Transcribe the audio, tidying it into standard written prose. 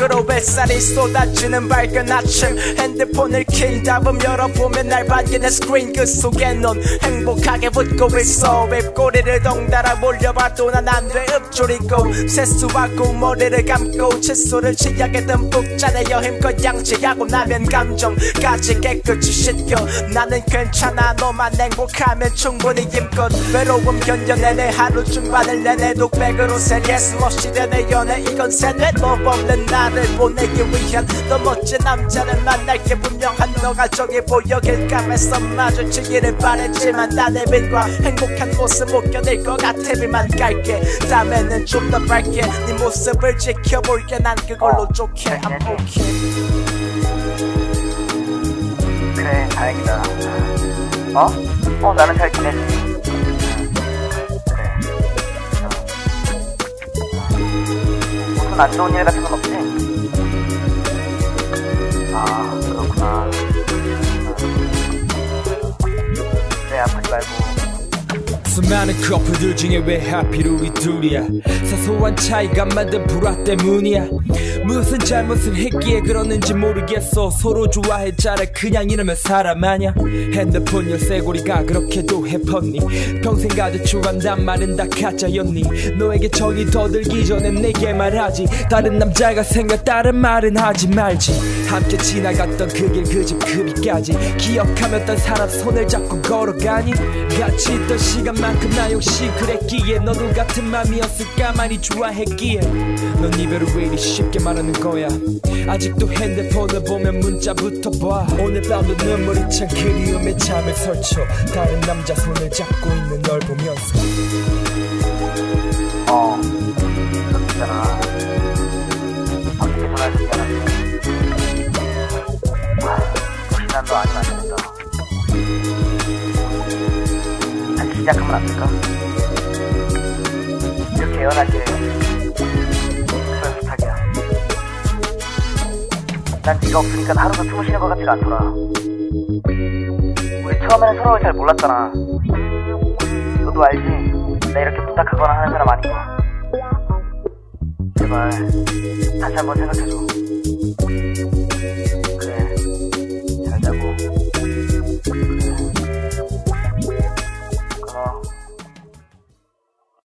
밖으로 햇살이 쏟아지는 밝은 아침 핸드폰을 킨 다음 열어보면 날 반기는 스크린 그 속에 넌 행복하게 웃고 있어 입꼬리를 덩달아 몰려봐도 난 안 돼 읊조리고 세수하고 머리를 감고 칫솔을 치약에 듬뿍 짜내어 힘껏 양치하고 나면 감정까지 깨끗이 씻겨 나는 괜찮아 너만 행복하면 충분히 힘껏 외로움 견뎌내내 하루 중반을 내내 독백으로 세게 스머시 되내 연애 이건 세뇌 법 없는 나를 보내기 위한 더 멋진 남자를 만날게 분명한 너가 저기 보여 길감에서 마주치기를 바랬지만 나의 빛과 행복한 모습 못 견딜 것 같아 비만 깔게 다음에는 좀 더 밝게 네 모습을 지켜볼게 난 그걸로 좋게 안 포기 그래 다행이다. 나는 잘 지내지. 그래. 무슨 안 좋은 일 같은 건 없지? 아 그렇구나. 그래 아프지 말고. 수많은 커플들 중에 왜 하필 우리 둘이야 사소한 차이가 만든 불화 때문이야 무슨 잘못을 했기에 그러는지 모르겠어 서로 좋아했잖아 그냥 이러면 사람 아냐 핸드폰 열쇠고리가 그렇게도 해펐니 평생 가질 추한단 말은 다 가짜였니 너에게 정이 더 들기 전에 내게 말하지 다른 남자가 생겼다는 말은 하지 말지 함께 지나갔던 그 길 그 집 그 밑까지 기억하며 딴 사람 손을 잡고 걸어가니 같이 있던 시간만큼 나 역시 그랬기에 너도 같은 맘이었을까 많이 좋아했기에 넌 이별을 왜 이리 쉽게 말하는 거야 아직도 핸드폰을 보면 문자부터 봐 오늘 밤도 눈물이 찬 그리움에 잠을 설쳐 다른 남자 손을 잡고 있는 널 보면서 너 있잖아 어떻게 전화해서 미안한데 혹시 난 너 아니면 안 되겠다 다시 시작하면 안 될까? 이렇게 애원하게 그런 부탁이야. 난 네가 없으니까 하루도 숨을 쉬는 것 같지가 않더라. 우리 처음에는 서로를 잘 몰랐잖아. 너도 알지? 나 이렇게 부탁하거나 하는 사람 아닌 거. 제발 다시 한번 생각해줘.